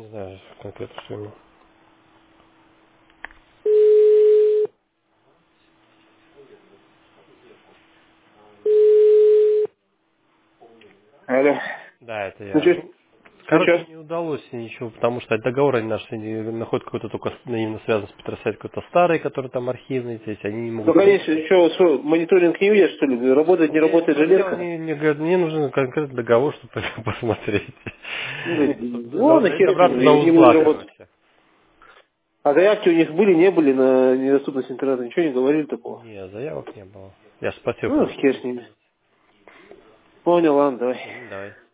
знаю конкретно, что ему. Алло. Да, это Ну я. что, Ну, ну короче, что? не удалось ничего, потому что договор они наши находят какой-то только именно связан с Петросайт, какой-то старый, который там архивный, то есть они не Ну, могут конечно, поменять. что, мониторинг не видишь, что ли? Работает, не Я не работает смотрел, железка? мне говорят, мне нужен конкретный договор, чтобы посмотреть. Ну, говорит, Чтобы ладно, хер с ним, добраться до не буду узла, работать. короче. А заявки у них были, не были на недоступность интернета? Ничего не говорили такого? Не, заявок не было. Я же спросил, Ну, почему. хер с ними. Понял, ладно, давай. Давай.